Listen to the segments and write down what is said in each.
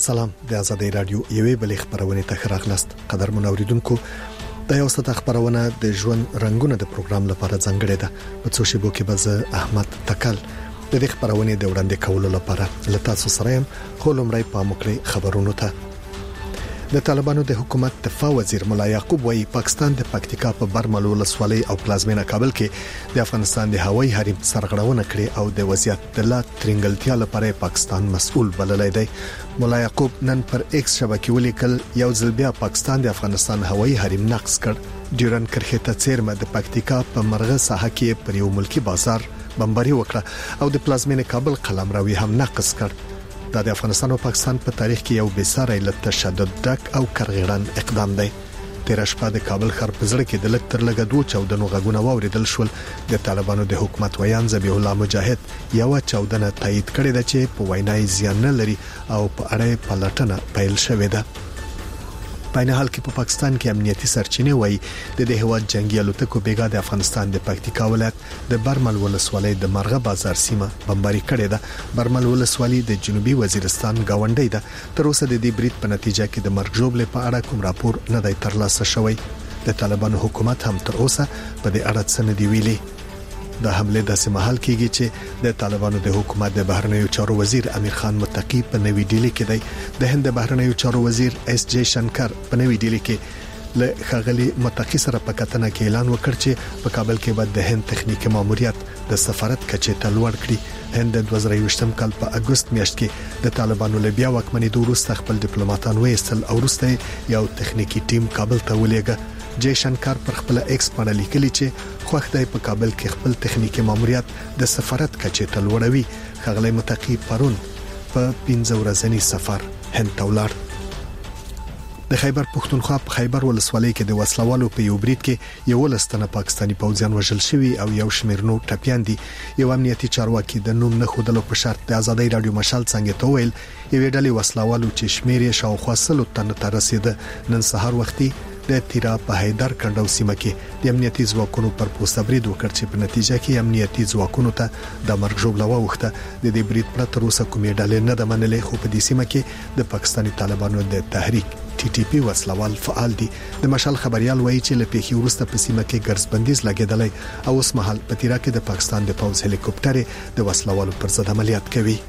سلام د آزادۍ رادیو یوې بلې خبرونه ته راغلاست. قدر منوریدونکو د یو ست خبرونه د ژوند رنگونه د پروګرام لپاره ځانګړې ده. په څو شیبو کې به احمد تکل د دې خبرونه د وړاندې کولو لپاره لتا سره يم. خو لمړی په مکرې خبرونو ته د طالبانو د حکومت دفاع وزیر مولا یعقوب وايي پاکستان د پکتیکا په برمل ولسوالۍ او پلازمینه کابل کې د افغانستان د هوایي حریم سرغړونه کړې او د وضعیت د لا ترنګلتیا لپاره پاکستان مسؤل بللی دی. مولا یعقوب نن پر ایکس شبکې ولیکل یو ځل بیا پاکستان د افغانستان هوایي حریم نقض کړ. ډیورن کرښې ته څیرمه د پکتیکا په مرغه ساحه کې پر یو ملکی بازار بمباري وکړه او د پلازمینه کابل قلمروي هم نقض کړ. دا د افغانستان او پاکستان په تاریخ کې یو بېساری له تشدد ډک او کرغیړن اقدام دی. تیر شپه د کابل ښار په زړه کې د لک تر لګ 2 چاودنو غږونه واوریدل شول. د طالبانو د حکومت ویان ذبیح الله مجاهد یو چاودنه تایید کړې ده چې په وینای زیان نه لري او په اړه پلټنه پیل شوې ده. په نه حال کې په پاکستان کې امنیتي سرچینې وایي د دې هواد جنگي الوتکو بیګا د افغانستان د پکتیکا ولایت د برمل ولسوالۍ د مرغه بازار سیمه بمباري کړې ده. برمل ولسوالۍ د جنوبي وزیرستان گاونډي ده. تر اوسه د دې برید په نتیجه کې د مرګ ژوبلې په اړه کوم راپور نه دی ترلاسه شوی. د طالبانو حکومت هم تر اوسه په دې اړه څه نه دی ویلي. د حمله د سمحال کېږي چې د طالبانو د حکومت د بهرنیو چارو وزیر امیر خان متقی په نوې ډیلی کې دی. د هند بهرنیو چارو وزیر اس جی شنکر په نوې ډیلی کې له خغلی متقی سره په کتنه کې اعلان وکړ چې په کابل کې به د هند تخنیکی ماموریت د سفارت کچې ته لوړ کړي. هند د 2023 کال په اگست میاشت کې د طالبانو له بیا واکمنۍ وروسته خپل ډیپلوماټان وایستل او وروسته یو تخنیکی ټیم کابل ته ولېږه. جی شنکر پر خپل ایکس باندې لیکلی چې خوښ دی په کابل کې خپل تخنیکی ماموریت د سفارت کچې ته لوړوي. خغلی متقی پرون په 15 ورځنی سفر هند ته ولاړ. د خیبر پښتونخوا په خیبر ولسوالۍ کې د وسلوالو په یو برید کې یو لستنه پاکستانی پوځیان وژل شوی او یو شمیر نور ټپيان دي. یو امنیتي چارواکي د نوم نه خودلو په شرط د آزادۍ رادیو مشال څنګه ته ویل یو ډلې وسلوالو چې شمیر یې شاوخوا 100 تن ته رسیده نن سهار وختي د تیرا په حیدر کندو سیمه کې د امنیتي ځواکونو پر پوسټ برید وکړ چې په نتیجه کې امنیتي ځواکونو ته د مرګ ژوبله وخته. د دې برید پر تر اوسه کومې ډلې نه د منلې خو په دې سیمه کې د پاکستاني طالبانو د تحریک ټي ټي پی وسلوال فعال دي. د مشال خبريال وایي چې لپیخي ورسته په سیمه کې ګرځبندیز لګیدلې او اوس مهال په تیرا کې د پاکستان د پوځ هلیکوپټر د وسلوالو پر ضد عملیات کوي.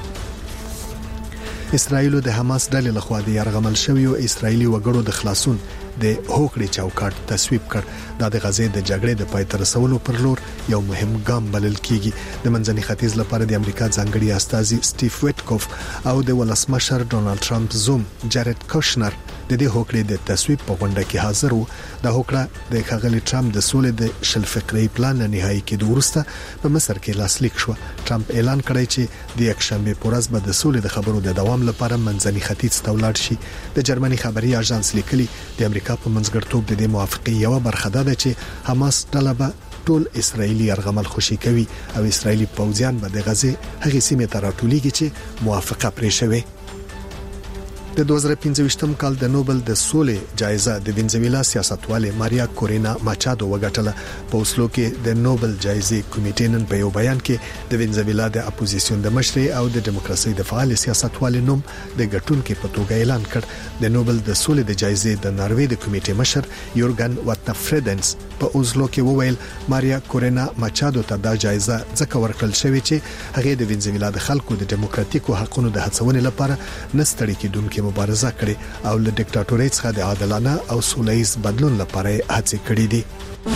اسرائیل د حماس ډلې لخوا د یرغمل شوی او اسرایلی وګړو د خلاصون د هوکړې چوکاټ تصویب کړ. دا د غزې د جګړې د پای ته رسولو پر لور یو مهم ګام بلل کیږي. د منځني ختیځ لپاره د امریکا ځانګړي استازي سټیف ویټکوف او د ولسمشر ډونالد ټرمپ زوم جارد کوشنر د دې هوکړې د تصویب په غونډه کې حاضر وو. د هوکړه د خغلی ټرمپ د سولې د شل فقري پلان نهایی کې ورسته په مصر کې لاسلیک شو. ټرمپ اعلان کړی چې د یکشنبه په ورځ به د سولې د خبرو د دوام لپاره منځني ختیځ ته ولاړ شي. د جرمني خبري اژانس لیکلي د امریکا په منځګړتوب د دې موافقې یو برخه ده چې حماس ډله به ټول اسرایلی يرغمل خوشي کوي او اسرایلی پوځیان به د غزې هغه سیمه ته راټولېږي چې موافقه پرې شوه. د 2015 کال د نوبل د سولې جایزه د وینزویلا سیاستواله ماریا کورینا ماچادو وګټله. په اوسلو کې د نوبل جایزې کمیټې نن په یو بیان کې د وینزویلا د اپوزیسیون د مشر او د دیموکراسي د فعال سیاستواله نوم د ګټونکو په توګه اعلان کړ. د نوبل د سولې د جایزې د ناروې د کمیټې مشر یورګن واتفریدنس په اوسلو کې وویل ماریا کورینا ماچادو ته دا جایزه ځکه ورکړل شوې چې هغه د وینزویلا د خلکو د دیموکراتیکو حقوقو د هڅونې لپاره نستړي کېدونکو مبارزه کړې او له ډیکټاتورۍ څخه د عادلانه او سولهییز بدلون لپاره هڅې کړې دي.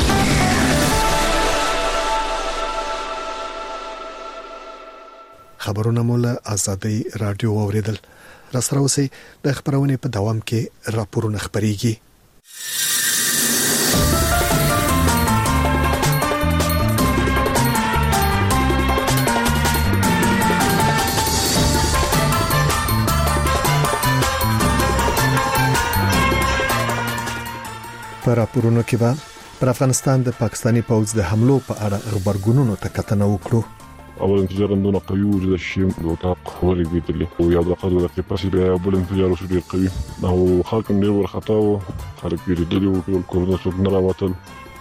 خبرونه مولا آزادۍ رادیو اوریدل. را سره اوسئ د خبرونه په دوام کې راپورونه خبريږي. پر راپورونو کې به پر افغانستان د پاکستاني پوځ د حملو په اړه خبرګونونو ته کتنه وکړو. اول انفجار عندنا قوي وجد الشيء وتوقع ورقه اللي هو يعتقد ان الكباسيتي اول انفجار شديد قوي هو خلق من ورخته خلق يردلي والكورنر سبنرا وتل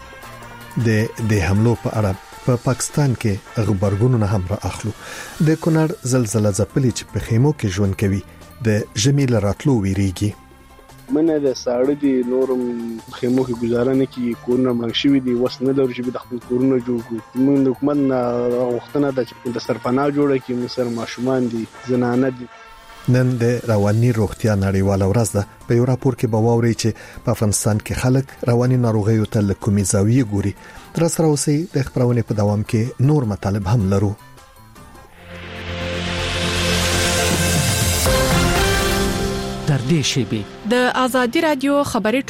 د حملو په اړه په پاکستان کې خبرګونونه هم را اخلو. د کونړ زلزلہ ځپلې چې په خیمو کې ژوند کوي د ژمي لراتلو ویریږي. منه د ساړه دي نورم خیمو کې گزارنه کی کورونه منشوي دي وس نه لري چې د خپل کورونه جوړ کړو. موږ د حکومت نه غوښتنه ده چې د سرپناه جوړه کی مسر ماشومان دي زنانه دي. نن د رواني روغتیا نړیواله ورځ ده. په یو راپور کې به واوري چې په افغانستان کې خلک رواني ناروغیو ته له کومې زاویې ګوري. تر سره اوسې د خبرونه په دوام کې نور مطالب هم لرو. تر دې شیبې د ازادي رادیو خبري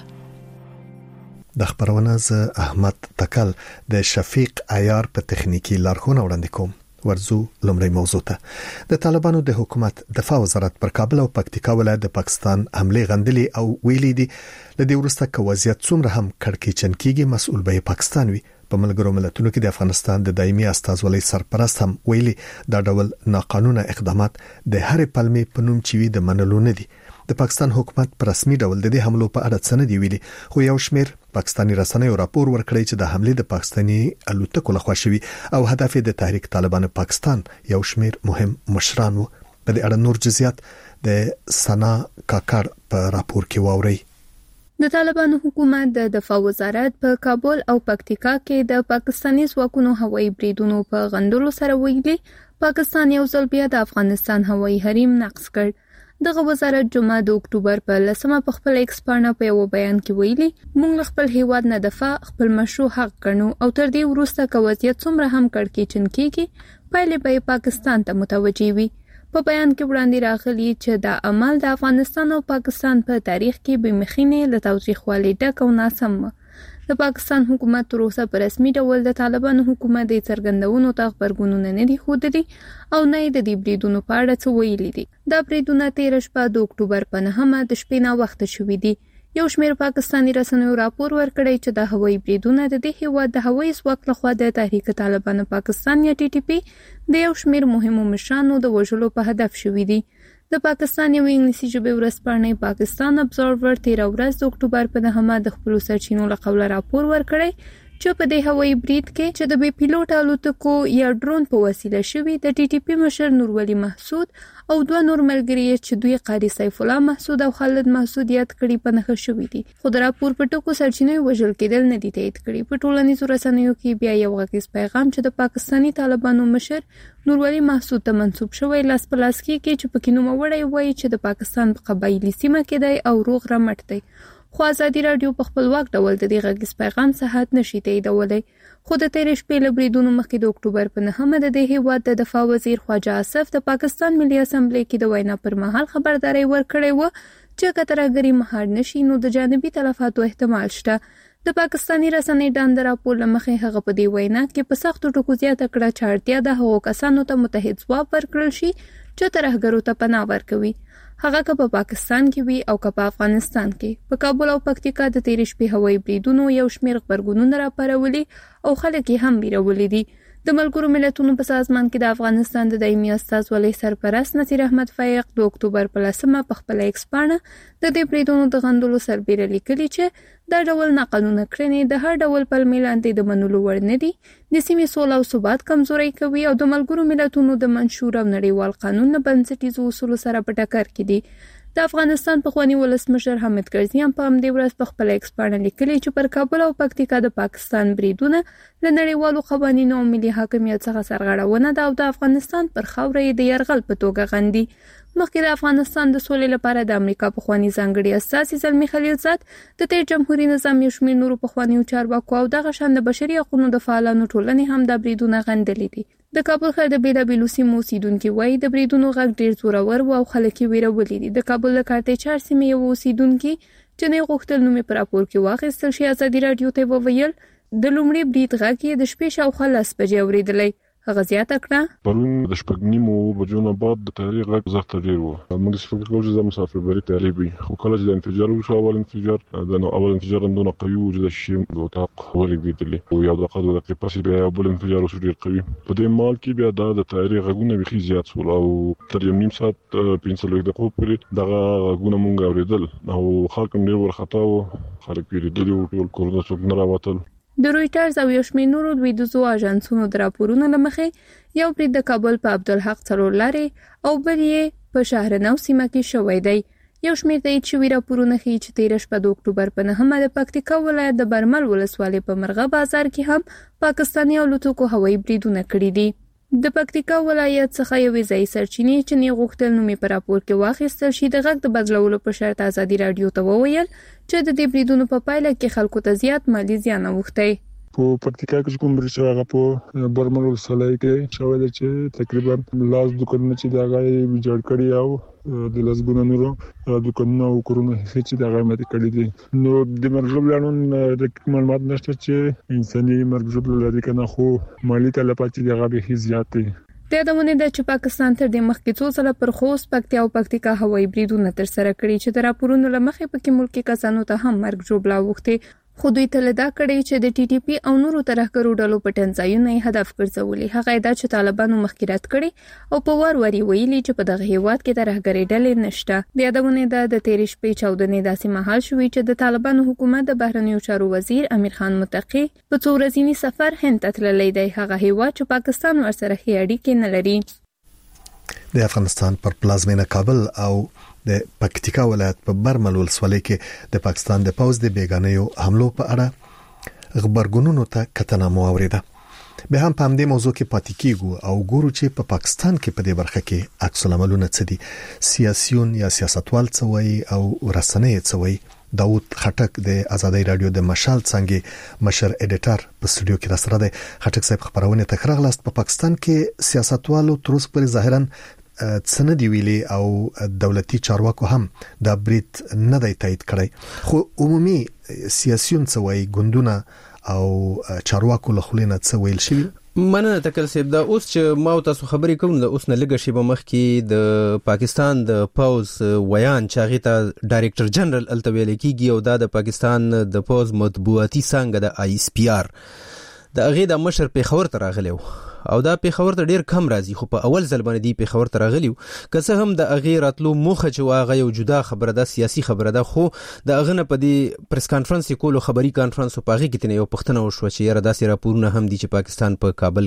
ټولګه د خبرونه ز احمد تکل د شفیق عیار په تخنیکی لارښوونه وړاندې کوم. ورزو لومړی موضوع ته د طالبانو د حکومت دفاع وزارت پر کابل او پکتیکا ولایت د پاکستان حمله غندلي او ویلي دي لدې ورسته ک وضعیت څومره هم کړکېچن کیږي مسؤل به پاکستان وي. په ملګرو ملتونو کې د افغانستان د دایمي استازولۍ سرپرست هم ویلي دا ډول ناقانونه اقدامات د هر پلمې په نوم چوي د منلو نه دي. د پاکستان حکومت پر رسمي ډول د دې حملو په اړه څه نه دی ویلي، خو یو شمېر پاکستاني رسنیو راپور ورکړی چې د حمله د پاکستاني الوتکو لخوا شوی او هدف د تحریک طالبان پاکستان یو شمېر مهم مشران وو. په دې اړه نور جزئیات د سنا کاکر په راپور کې واوري. د طالبانو حکومت د دفاع وزارت په کابل او پکتیکا کې د پاکستاني ځواکونو هوایي بریدونو په غندلو سره ویلي پاکستان یو ځل بیا د افغانستان هوایي حریم نقض کړ. دغه وزارت جمعه د اکتوبر په 10مه په خپل ایکس پاڼه په یو بیان کې ویلي موږ خپل هیواد نه دفاع خپل مشروع حق ګڼو او تر دې وروسته کوزیت څومره هم کړکېچن کیږي پایلې به پاکستان ته متوجي وي. په بیان کې وړاندې راغلي چې دا عمل د افغانستان او پاکستان په تاریخ کې به مخینه له تاوتریخوالي ډک او ناسم. د پاکستان حکومت تر اوسه په رسمي ډول د طالبانو حکومت د څرګندونو ته خبرګونونه نه دي ښودلي او نه د دې بریدونو په اړه څه ویلي دي. دا بریدونه 13 شپه د اکتوبر په 9مه د شپې نه وخت شوې دي. یو شمېر پاکستاني رسنیو راپور ورکړی چې د هوایي بریدونه د دې هیواد د هوایي ځواک لخوا د تحریک طالبان پاکستان یا TTP د یو شمېر مهمو مشرانو د وژلو په هدف شوې دي. د پاکستان یو انګلیسي ژبې ورځپاڼه پاکستان ابزرور 13 ورځ د اکتوبر په 9مه د خپل سرچینو له قوله راپور ورکړی چې په دې هوایي برید کې چې د بي پیلوټ الوتکو یا ډرون په وسیله شوی د TTP مشر نورولي محسود او دوه نور ملګري چې دوی قاری سیف الله محسود او خالد محسود یاد کړي په نخښه شوی دي. خو د راپور په ټکو سرچینو وژل کېدل نه دي تایید کړي. په ټولنیزو رسنیو کې بیا یو غږیز پیغام چې د پاکستاني طالبانو مشر نورولي محسود ته منسوب شوی لاس په لاس کې چې پکې نوموړی وایي چې د پاکستان په قبایلی سیمه کې دی او روغ رمټ دی. خو ازادي رادیو په خپل واک ډول د دې غږیز پیغام صحت نشي تاییدولی. خو د 13 شپې له بریدونو مخکې د اکتوبر په 9مه د دې هیواد د دفاع وزیر خواجه آصف د پاکستان ملي اسمبلی کې د وینا پر مهال خبرداري ورکړې و چې کترګری مهار نشي نو د جانبي تلفاتو احتمال شته. د پاکستاني رسنۍ ډاند راپور لمخې هغه په دې وینا کې په سختو ټکو زیاته کړه چې اړتیا د هغو کسانو ته متحد ځواب ورکړل شي چې ترهګرو ته پناه ورکوي، هغه که په پاکستان کې وي او که په افغانستان کې. په کابل او پکتیکا د 13 شپې هوایي بریدونو یو شمېر خبرګونونه راپارولي او خلک یې هم ویرولي دي. د ملګرو ملتونو په سازمان کې د افغانستان د دایمي استازولۍ سرپرست نصیر احمد فایق د اکتوبر په 10مه په خپل ایکس پاڼه د دې بریدونو د غندلو سربېره لیکلي چې دا ډول ناقانونه کړنې د هر ډول پلمې لاندې د منلو وړ نه دي، د سیمې سوله او ثبات کمزوري کوي او د ملګرو ملتونو د منشور او نړیوال قانون نه بنسټیزو اصولو سره په ټکر کې دي. د افغانستان پخوانی ولسمشر حامد کرزي هم په همدې ورځ په خپل ایکس پاڼه لیکلي چې پر کابل او پکتیکا د پاکستان بریدونه له نړیوالو قوانینو او ملي حاکمیت څخه سرغړونه ده او د افغانستان پر خاوره یې د یرغل په توګه غندي. مخکې د افغانستان د سولې لپاره د امریکا پخوانی ځانګړي استازي زلمی خلیلزاد د تیر جمهوریت نظام یو شمېر نورو پخوانیو چارواکو او دغه شان د بشري حقوقو د فعالانو ټولنې هم د بریدونه غندلي دي. د کابل ښار د بیلابیلو سیمو اوسیدونکي وایي د بریدونو غږ ډېر زورور و او خلک یې ویرولي دي. د کابل د کارتې 4 سیمې یو اوسیدونکي چې نه غوښتل نوم په راپور کې واخیستل شي ازادي رادیو ته وویل د لومړي برید غږ یې د شپې شاوخوا 10 بجې اورېدلی. هغه زیاته کړه پرون د شپږ نیمو بجو نه بعد د تحریک غږ زغت ډیر و. موږ فکر کوو چې د مسافر بری تحریک وي، خو کله چې د انفجار وشو اول انفجار هم دونه قوي و چې د شیم د اتاق ولګېدلی او یو دقیقه پسې بیا بل انفجار وشو ډیر قوي. په دې مال کې بیا د تحریک غږونه بیخي زیات شول او تر یو نیم ساعت 15 دقیقو پورې دغه غږونه موږ اورېدل او خلک ډیر ورخطا و، خلک ویریدلي و، ټول کورونه څوک نه راوتل. د رويټرز او یو شمېر نورو دویدوزو اژانسونو د راپورونو لمخې یو برید د کابل په عبدالحق څلور لارې او بل یې په شهرنو سیمه کې شوی دی. یو شمېر د ایچوي راپورونه ښیي چې 13 شپه د اکتوبر په 9 د پکتیکا ولایت د برمل ولسوالۍ په مرغه بازار کې هم پاکستاني الوتکو هوایي بریدونه کړي دي. د پکتیکا ولایت څخه یوې ځای سرچینې چې نه غوښتل نومي په راپور کې واخیستل شي د غږ د بدلولو په شرط ازادي رادیو ته وویل چې د دې بریدونو په پایله کې خلکو ته زیات مالی زیان اوښتی. په پکتیکا کې کوم برښنا هغه په برمل ولسوالۍ کې شوی دی چې تقریبا لاس دکانونه چې دا غي ویجاړ کړي او د لاسګونو نورو دکانونه او کورونه چې دا غي ماته کړي دي. نو د مرګ پلانونو د معلومات نشته چې انساني مرګ لري کنه خو مالی تلفات دي هغه به زیات دي. د یادونه ده چې پاکستان تر دې مخکې څو ځله پر خوست پکتیا او پکتیکا هوایي بریدونه تر سره کړي چې د راپورونو لمخې پکې ملکی کسانو ته هم مرګ ژوبلا وخته. خو دوی تلدا کړي چې د ټي ټي پی او نورو ترهګرو ډلو په ټنځایونه هدف ګرځولي. هغه دا چې طالبانو مخکرات کړي او په وری ویلي چې په دغه هیواد کې ترهګري ډلې نشته. د یادونه ده د 13 شپې 14 داسې مهال شوې چې د طالبانو حکومت د بهرنیو چارو وزیر امیر خان متقی په څو ورځنی سفر هند ته تللی دی. هغه هیواد چې پاکستان ورسره هي اړیکې نه لري. د افغانستان پر پلازمینه کابل او د پکتیکا ولایت په برمل ولسوالۍ کې د پاکستان د پوز د بیگانیو حملو په اړه خبرګونونو ته کتنه مو اوریده. به هم په همدې موضوع کې پاتې کیږو او ګورو چې په پاکستان کې په دې برخه کې عکس العملونه څه دي. سیاسيون یا سیاستوال څه وایي او رسنۍ څه وایي. داود خټک د آزادۍ رادیو د مشال څنګه مشر ایډیټر په سټوډیو کې راسره دی. خټک صاحب خبرونه تکرار لاست په پاکستان کې سیاستوالو تر اوسه پورې ظاهرا څنګه دی ویلي او دولتي چارواکو هم دا برید نه دی تایید کړی. خو عمومي سیاسيون څه وایي ګوندونه او چارواکو له خلینو څه ویل شي. مننه تکل سیب دا اوس چې ما تاسو خبرې کوم د اوس نه لګه شی په مخ کې د پاکستان د پوز ویان چې غیته ډایریکټر جنرال التویل کیږي او د پاکستان د پوز مطبوعاتي څنګه د آی اس پی آر د اغه د مشر په خبر تر راغلی او دا پیښور ته ډیر کم راځي. خو په اول ځل باندې دی پیښور ته راغلی که څه هم د اغه راتلو موخه چې واغه یو جدا خبره ده سیاسي خبره ده. خو د اغه نه په دې پریس کانفرنس کولو خبري کانفرنس په اغه کې تنه یو پښتنه وشو چې یاره داسې راپورونه هم دي چې پاکستان په کابل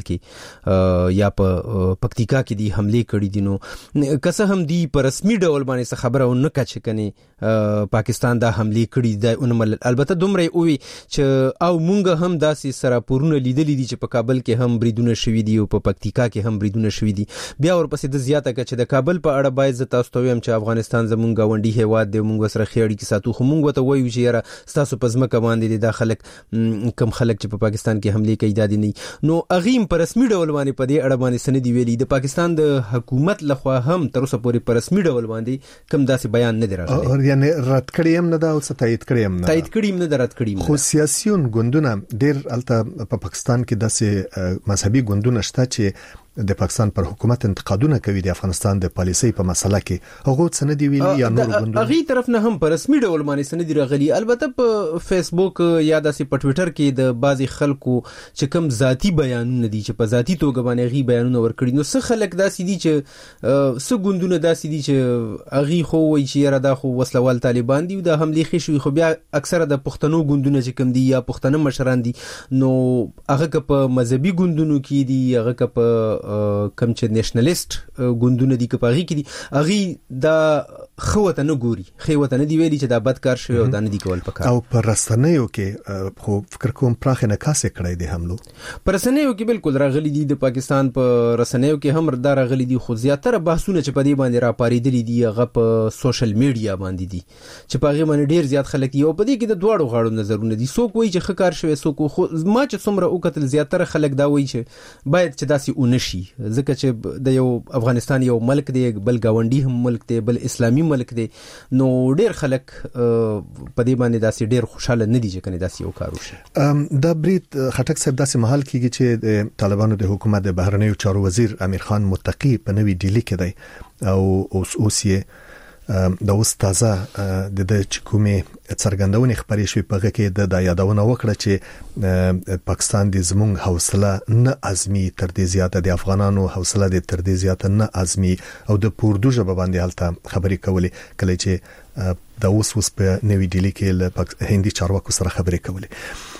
کې یا په پکتیکا کې دي حمله کړې دي. نو که څه هم دی په رسمي ډول باندې خبره ونه کچ کني پاکستان دا حمله کړې ده. البته دومره وی چې او مونږ هم داسې سراپورونه لیدلې دي چې په کابل کې هم بریدونه شوي دي او په پکتیکا کې هم بریدونه شوي دي. بیا ورپسې د زیاته کچ د کابل په اړه باید ز تاسو ته ویم چې افغانستان زمونږ غونډي هیواد دی مونږ سره خېړی کې ساتو. خو مونږ ته وایو چې یاره تاسو په ځمکه باندې د خلک کم خلک چې په پاکستان کې حمله کوي دادی نه. نو اغیم پر رسمي ډول باندې په دې اړه باندې سندې ویلي د پاکستان د حکومت لخوا هم تر اوسه پورې پر رسمي ډول باندې کم داسې بیان نه درغلی. یعنی رد کړی هم نه دا او تایید کړی هم نه. تایید کړی هم نه رد کړی. خو سیاسيون ګوندونه ډیر الته په پاکستان کې داسې مذهبي ګوندونه شته چې د پاکستان پر حکومت انتقادونه کوي د افغانستان د پالیسۍ په مسله کې. هغه څه نه دی ویلي یا نور ګوندونه هغه طرف نه هم پر رسمي ډول باندې سند دی راغلي. البته په فیسبوک یا داسې په ټوئیټر کې د بعضي خلکو چې کوم ذاتی بیانونه دي چې په ذاتی توګه باندې غي بیانونه ورکړي. نو څه خلک داسې دي چې څه ګوندونه داسې دي چې هغه خو وایي چې را دا خو وسلوال طالبان دي د حمله خې شوی. خو بیا اکثره د پښتنو ګوندونه چې کوم دي یا پښتنه مشران دي نو هغه که په مذهبي ګوندونو کې دي هغه که په کم چې نېشنلیست ګوندونه دي که پاغي کې دي اغي دا خوته نه ګوري خوته نه دی ویلي چې دا بد کار شوی او دا نه دی کول پکار. او پر رسنیو کې خو فکر کوم پراخ نه کاسه کړی دی حملو پر رسنیو کې بالکل راغلي دي د پاکستان په رسنیو کې هم دا راغلي دي. خو زیاتره بحثونه چې په دې باندې را پاریدلي دي هغه په سوشل میډیا باندې دي چې پاغي باندې ډیر زیات خلک یو په دې کې د دوړو غاړو نظرونه دي. څوک وایي چې خکار شوی څوک خو ما چې څومره وکتل زیاتره خلک دا وایي چې باید چې داسې اونشي ځکه چې د یو افغانستان یو ملک دی بل گاونډي هم ملک دی بل اسلامي ملک دی. نو ډیر خلک په دې باندې داسې ډیر خوشاله نه دي چې کنه داسې یو کار وشي. دا برید خټک صاحب داسې محل کېږي چې د طالبانو د حکومت د بهرنیو چارو وزیر امیر خان متقی په نوې ډیلی کې دی او اوس یې د استاذه د چکومې څرګندونې خبرې شوې په کې د یادونه وکړه چې پاکستان د زمونږ حوصله نه ازمي تر دې زیاته د افغانانو حوصله د تر دې زیاته نه ازمي او د پوردو ژبه باندې هلته خبرې کولې کله چې د اوس په نوې ډیلی کې له هندي چارواکو سره خبرې کولې.